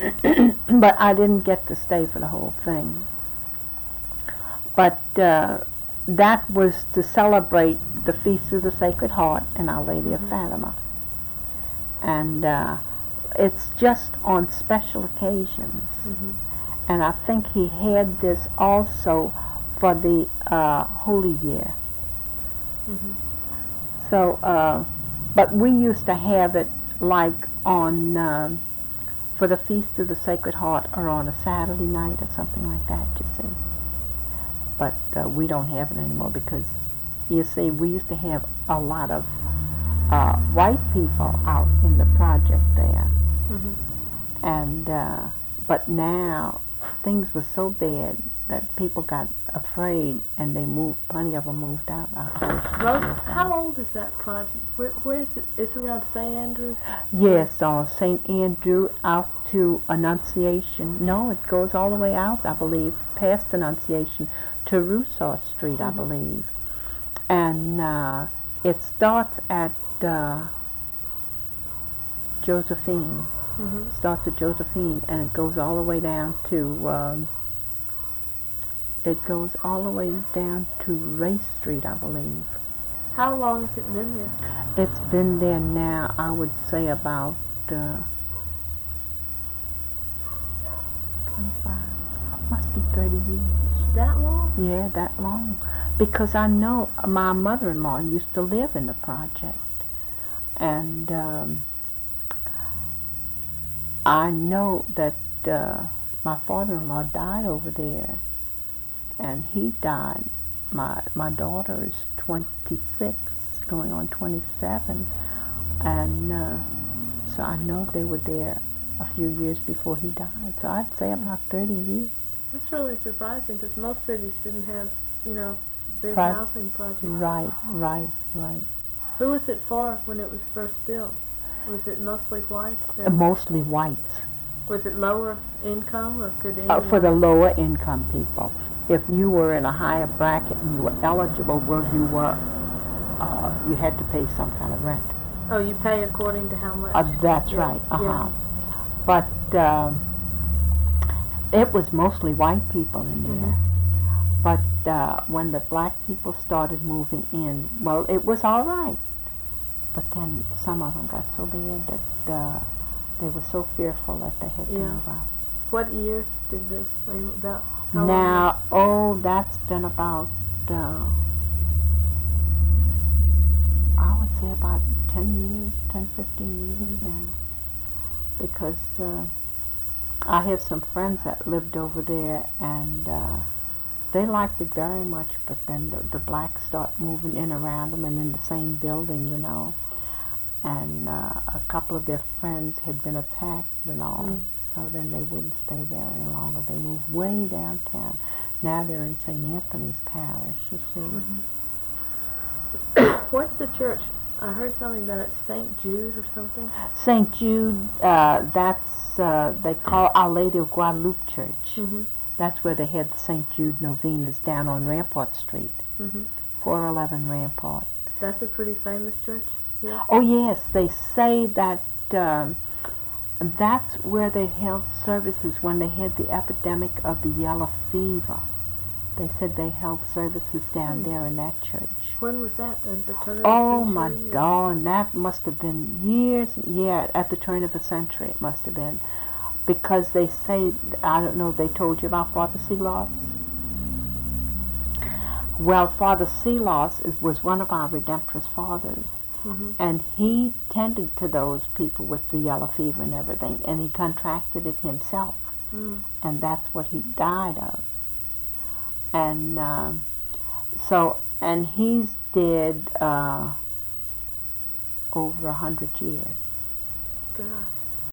but I didn't get to stay for the whole thing. But that was to celebrate the Feast of the Sacred Heart and Our Lady of Fatima. And it's just on special occasions. And I think he had this also for the Holy Year. So, but we used to have it like on, for the Feast of the Sacred Heart, or on a Saturday night or something like that, you see. But we don't have it anymore because, you see, we used to have a lot of white people out in the project there. And, but now things were so bad that people got afraid and they moved, plenty of them moved out. How old is that project? Where is it? Is it around St. Andrews? Yes, on St. Andrew out to Annunciation. No, it goes all the way out, I believe, past Annunciation to Rousseau Street, I believe. And it starts at Josephine. Starts at Josephine, and it goes all the way down to Race Street, I believe. How long has it been there? It's been there now, I would say about 25, must be 30 years. That long? Yeah, that long. Because I know my mother-in-law used to live in the project, and I know that my father-in-law died over there, and he died. My daughter is 26, going on 27, and so I know they were there a few years before he died. So I'd say about 30 years. That's really surprising because most cities didn't have, big housing projects. Right. Who was it for when it was first built? Was it mostly whites? Mostly whites. Was it lower income, or could anyone? For the lower income people. If you were in a higher bracket and you were eligible, you had to pay some kind of rent. Oh, you pay according to how much? That's right. Yeah. But it was mostly white people in there. But when the black people started moving in, well, it was all right. But then some of them got so bad that they were so fearful that they had to move out. What years did this, about? Now, that's been about, I would say about 10 years, 15 years now. Because I have some friends that lived over there, and they liked it very much, but then the blacks start moving in around them and in the same building, and a couple of their friends had been attacked and all, so then they wouldn't stay there any longer. They moved way downtown. Now they're in St. Anthony's Parish, you see. What's the church? I heard something about it, St. Jude or something? St. Jude, that's, they call Our Lady of Guadalupe Church. That's where they had the St. Jude novenas down on Rampart Street, 411 Rampart. That's a pretty famous church? Yeah. Oh yes, they say that that's where they held services when they had the epidemic of the yellow fever. They said they held services down there in that church. When was that? At the turn of the century? Oh my darling, that must have been years, at the turn of a century it must have been. Because they say, I don't know, they told you about Father Seeloss? Well, Father Seeloss was one of our Redemptorist fathers. And he tended to those people with the yellow fever and everything, and he contracted it himself. And that's what he died of. And and he's dead over 100 years. Gosh.